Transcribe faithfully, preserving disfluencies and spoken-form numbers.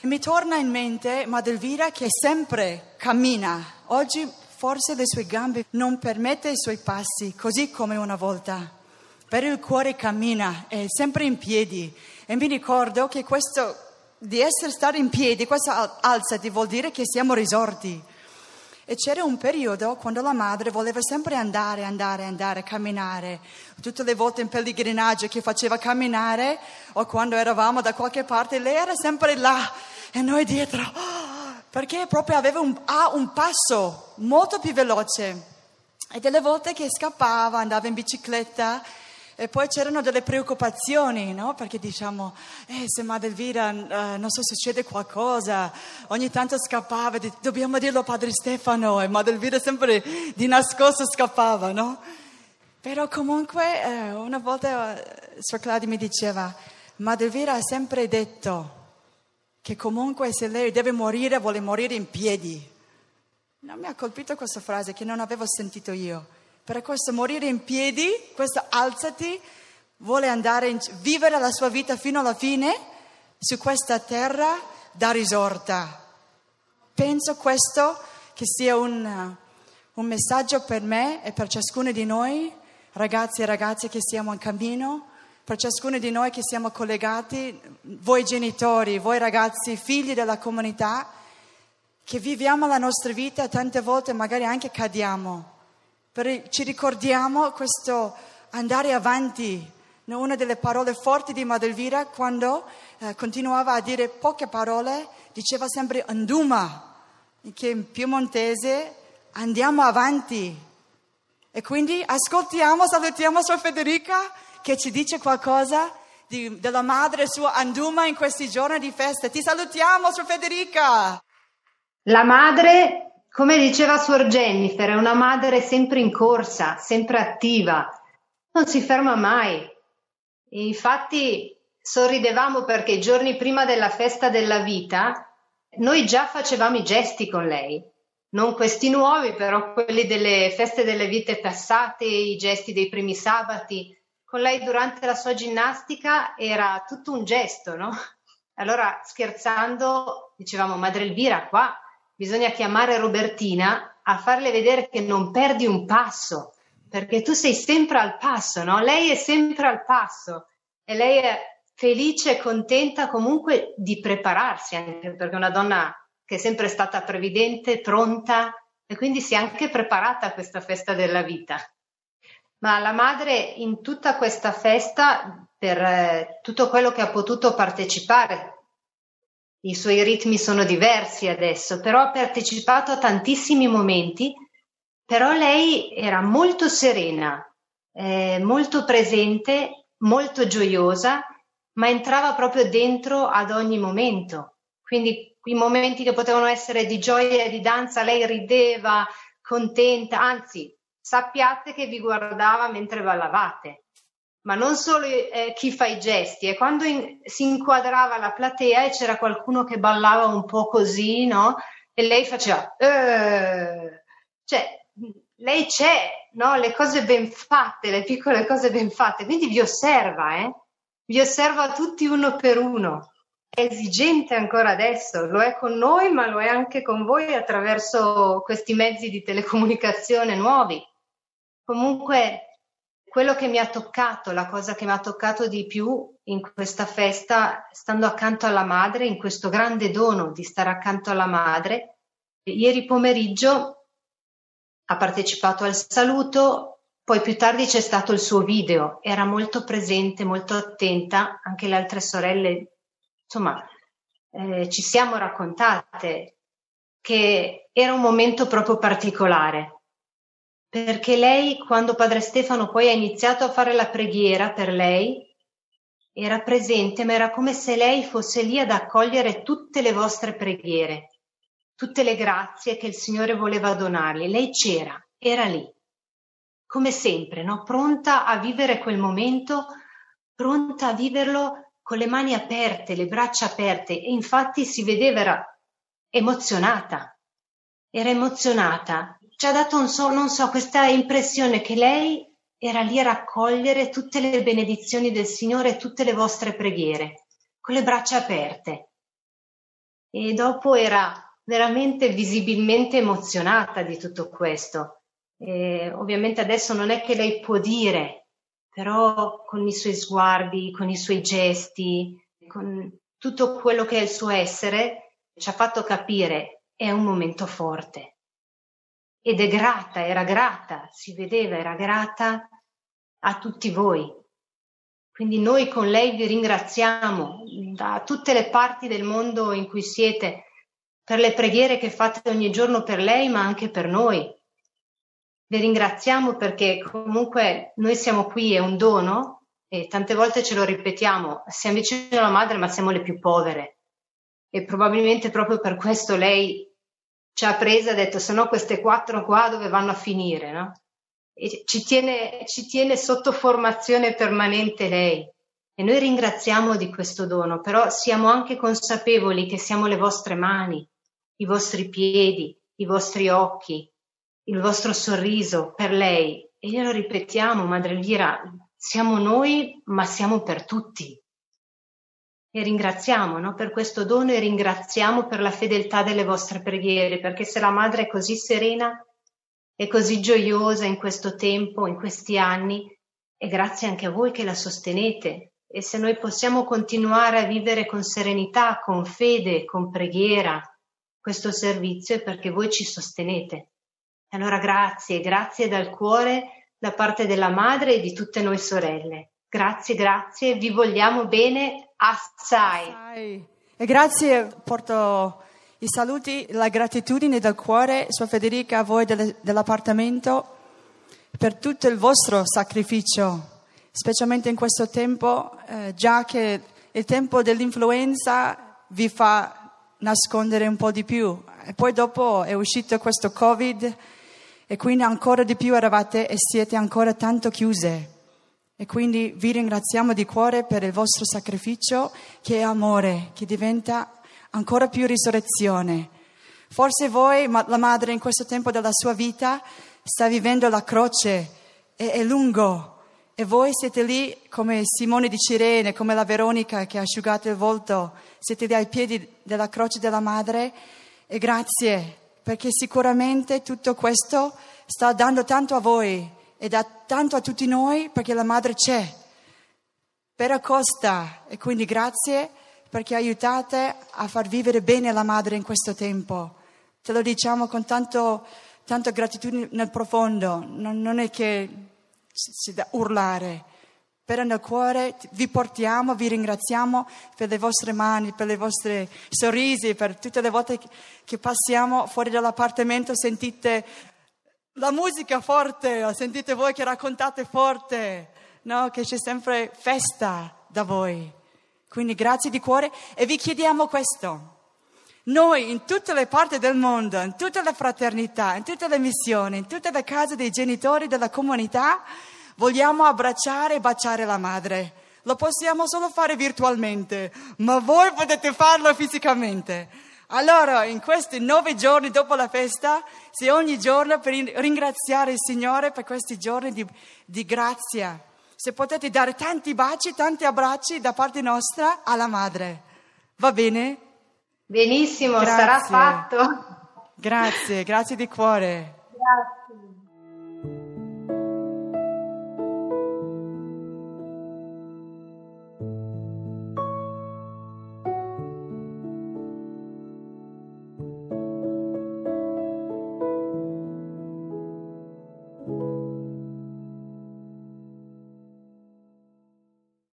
Mi torna in mente Madre Elvira che sempre cammina. Oggi forse le sue gambe non permettono i suoi passi, così come una volta. Però il cuore cammina, è sempre in piedi. E mi ricordo che questo, di essere stare in piedi, questa alzati vuol dire che siamo risorti. E c'era un periodo quando la madre voleva sempre andare, andare, andare, camminare. Tutte le volte in pellegrinaggio che faceva camminare o quando eravamo da qualche parte, lei era sempre là e noi dietro. Perché proprio aveva un, ah, un passo molto più veloce. E delle volte che scappava, andava in bicicletta. E poi c'erano delle preoccupazioni, no? Perché diciamo, eh, se Madre Elvira, eh, non so, succede qualcosa, ogni tanto scappava, di, dobbiamo dirlo a Padre Stefano, e Madre Elvira sempre di nascosto scappava, no? Però comunque, eh, una volta eh, Suor Claudia mi diceva, Madre Elvira ha sempre detto che comunque se lei deve morire, vuole morire in piedi. Non mi ha colpito questa frase che non avevo sentito io. Per questo morire in piedi, questo alzati, vuole andare in, vivere la sua vita fino alla fine su questa terra da risorta. Penso questo che sia un, un messaggio per me e per ciascuno di noi, ragazzi e ragazze che siamo in cammino, per ciascuno di noi che siamo collegati, voi genitori, voi ragazzi, figli della comunità, che viviamo la nostra vita e tante volte magari anche cadiamo. Però ci ricordiamo questo andare avanti. Una delle parole forti di Madre Elvira, quando eh, continuava a dire poche parole, diceva sempre anduma, che in piemontese andiamo avanti. E quindi ascoltiamo, salutiamo Suor Federica che ci dice qualcosa di, della madre sua anduma in questi giorni di festa. Ti salutiamo, Suor Federica! La madre... Come diceva Suor Jennifer, è una madre sempre in corsa, sempre attiva, non si ferma mai. E infatti sorridevamo perché i giorni prima della festa della vita noi già facevamo i gesti con lei, non questi nuovi, però quelli delle feste delle vite passate, i gesti dei primi sabati. Con lei durante la sua ginnastica era tutto un gesto, no? Allora scherzando dicevamo, Madre Elvira, qua bisogna chiamare Robertina a farle vedere che non perdi un passo, perché tu sei sempre al passo, no? Lei è sempre al passo e lei è felice e contenta comunque di prepararsi, anche perché è una donna che è sempre stata previdente, pronta e quindi si è anche preparata a questa festa della vita. Ma la madre in tutta questa festa, per eh, tutto quello che ha potuto partecipare, i suoi ritmi sono diversi adesso, però ha partecipato a tantissimi momenti, però lei era molto serena, eh, molto presente, molto gioiosa, ma entrava proprio dentro ad ogni momento. Quindi i momenti che potevano essere di gioia e di danza, lei rideva, contenta, anzi sappiate che vi guardava mentre ballavate. Ma non solo eh, chi fa i gesti, e quando in, si inquadrava la platea e c'era qualcuno che ballava un po' così, no? E lei faceva, eh! Cioè, lei c'è, no? Le cose ben fatte, le piccole cose ben fatte, quindi vi osserva, eh? Vi osserva tutti uno per uno. È esigente ancora adesso, lo è con noi, ma lo è anche con voi attraverso questi mezzi di telecomunicazione nuovi. Comunque, quello che mi ha toccato, la cosa che mi ha toccato di più in questa festa, stando accanto alla madre, in questo grande dono di stare accanto alla madre, ieri pomeriggio ha partecipato al saluto, poi più tardi c'è stato il suo video, era molto presente, molto attenta, anche le altre sorelle, insomma, eh, ci siamo raccontate che era un momento proprio particolare. Perché lei, quando Padre Stefano poi ha iniziato a fare la preghiera per lei, era presente, ma era come se lei fosse lì ad accogliere tutte le vostre preghiere, tutte le grazie che il Signore voleva donargli. Lei c'era, era lì, come sempre, no? Pronta a vivere quel momento, pronta a viverlo con le mani aperte, le braccia aperte, e infatti si vedeva, era emozionata, era emozionata. Ci ha dato, un so, non so, questa impressione che lei era lì a raccogliere tutte le benedizioni del Signore e tutte le vostre preghiere, con le braccia aperte. e dopo era veramente visibilmente emozionata di tutto questo. E ovviamente adesso non è che lei può dire, però con i suoi sguardi, con i suoi gesti, con tutto quello che è il suo essere, ci ha fatto capire è un momento forte. Ed è grata, era grata, si vedeva, era grata a tutti voi. Quindi noi con lei vi ringraziamo da tutte le parti del mondo in cui siete per le preghiere che fate ogni giorno per lei, ma anche per noi. Vi ringraziamo perché comunque noi siamo qui, è un dono, e tante volte ce lo ripetiamo, siamo vicini alla madre ma siamo le più povere. E probabilmente proprio per questo lei ci ha presa e ha detto: se no queste quattro qua dove vanno a finire, no? E ci tiene, ci tiene sotto formazione permanente lei. E noi ringraziamo di questo dono, però siamo anche consapevoli che siamo le vostre mani, i vostri piedi, i vostri occhi, il vostro sorriso per lei. E glielo ripetiamo, Madre Elvira, siamo noi, ma siamo per tutti. E ringraziamo, no, per questo dono, e ringraziamo per la fedeltà delle vostre preghiere, perché se la Madre è così serena e così gioiosa in questo tempo, in questi anni, è grazie anche a voi che la sostenete. E se noi possiamo continuare a vivere con serenità, con fede, con preghiera questo servizio, è perché voi ci sostenete. E allora grazie, grazie dal cuore da parte della Madre e di tutte noi sorelle. Grazie, grazie, vi vogliamo bene assai. assai. E grazie, porto i saluti, la gratitudine dal cuore, Suor Federica, a voi del, dell'appartamento, per tutto il vostro sacrificio, specialmente in questo tempo, eh, già che il tempo dell'influenza vi fa nascondere un po' di più. E poi dopo è uscito questo Covid e quindi ancora di più eravate e siete ancora tanto chiuse. E quindi vi ringraziamo di cuore per il vostro sacrificio, che è amore, che diventa ancora più risurrezione. Forse voi, ma la madre in questo tempo della sua vita, sta vivendo la croce, è, è lungo, e voi siete lì come Simone di Cirene, come la Veronica che ha asciugato il volto, siete lì ai piedi della croce della madre, e grazie, perché sicuramente tutto questo sta dando tanto a voi e dà tanto a tutti noi, perché la madre c'è, per accosta, e quindi grazie perché aiutate a far vivere bene la madre in questo tempo. Te lo diciamo con tanto, tanto gratitudine nel profondo, non, non è che si da urlare, però nel cuore vi portiamo, vi ringraziamo per le vostre mani, per le vostre sorrisi, per tutte le volte che passiamo fuori dall'appartamento, sentite la musica forte, sentite voi che raccontate forte, no? Che c'è sempre festa da voi. Quindi grazie di cuore, e vi chiediamo questo. Noi in tutte le parti del mondo, in tutte le fraternità, in tutte le missioni, in tutte le case dei genitori della comunità, vogliamo abbracciare e baciare la madre. Lo possiamo solo fare virtualmente, ma voi potete farlo fisicamente. Allora, in questi nove giorni dopo la festa, se ogni giorno per ringraziare il Signore per questi giorni di, di grazia, se potete dare tanti baci, tanti abbracci da parte nostra alla madre. Va bene? Benissimo, Grazie. sarà fatto. Grazie, grazie di cuore. Grazie.